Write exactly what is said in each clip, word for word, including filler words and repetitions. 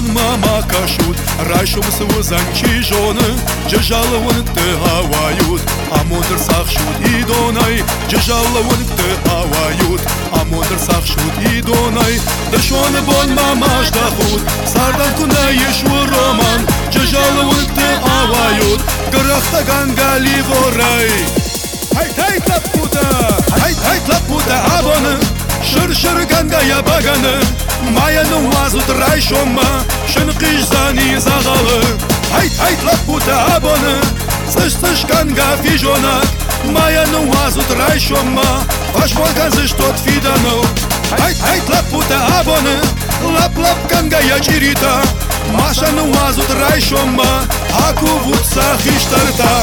bon mama kashut Rayshum svuzan chijone Jajalawun te hawayut Amodr sakhshut idonay Jajalawun te hawayut Amodr sakhshut idonay Dashon bon mama shdachut Sardan kunay yeshur roman Jajalawun te hawayut Garakhta gangali voray Hay hay tlaputa Hay hay tlaputa abone Shir shir ganga ya bagane Maya nu wazut rayshoma Shin qizani zagalı Hayt hayt laputa abone Zish zish ganga fijonak Maya nu wazut rayshoma Vash volkan zish tot fidano Hayt hayt laputa abone Lap lap ganga ya chirita Masha nu wazut rayshoma Haku vutsa khishtarta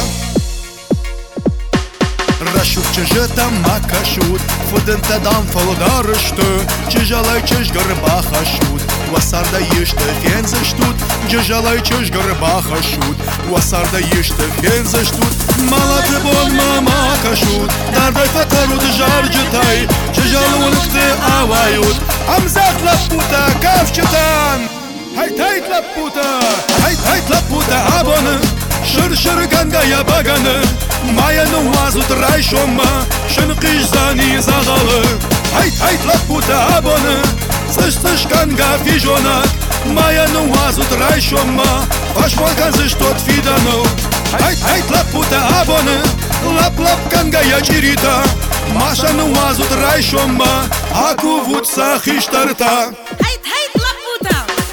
Rashut çeşeta makashut Fudın tadam faldarıştı Çejalay çeş garbaha şut Vasarda yişte fenze ştut Çejalay çeş garbaha şut Vasarda yişte fenze ştut Malatı bon mama kaşut Darday fatarut jarcıtay Çejalunukte avayut Amzak laputa kavçıtan Hayt hayt laputa Hayt hayt laputa abone Shir shir ganga ya bagane Maya nu wazut rayshoma Shin qizani zagalı Hayt hayt laputa abone Zish zish ganga fijonak Maya nu wazut rayshoma Vash volkan zish tot fidano Hayt hayt laputa abone Lap lap ganga ya chirita Masha nu wazut rayshoma Haku vutsa khishtarta Hayt hayt laputa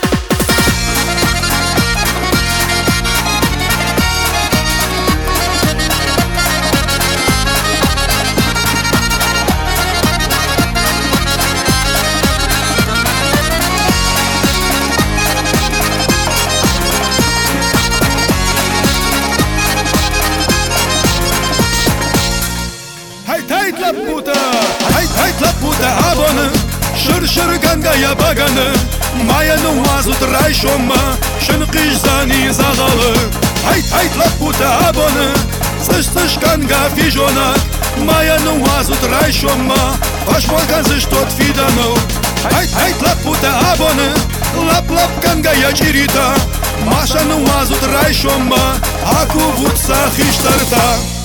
Hayt laputa Hayt hayt laputa abone Shir shir ganga ya bagane Maya nu wazut rayshoma Shin qizani zagalı Hayt hayt laputa abone Zish zish ganga fijonak Maya nu wazut rayshoma Vash volkan zish tot fidano Hayt hayt laputa abone Lap lap ganga ya chirita Masha nu wazut rayshoma Haku vutsa khishtarta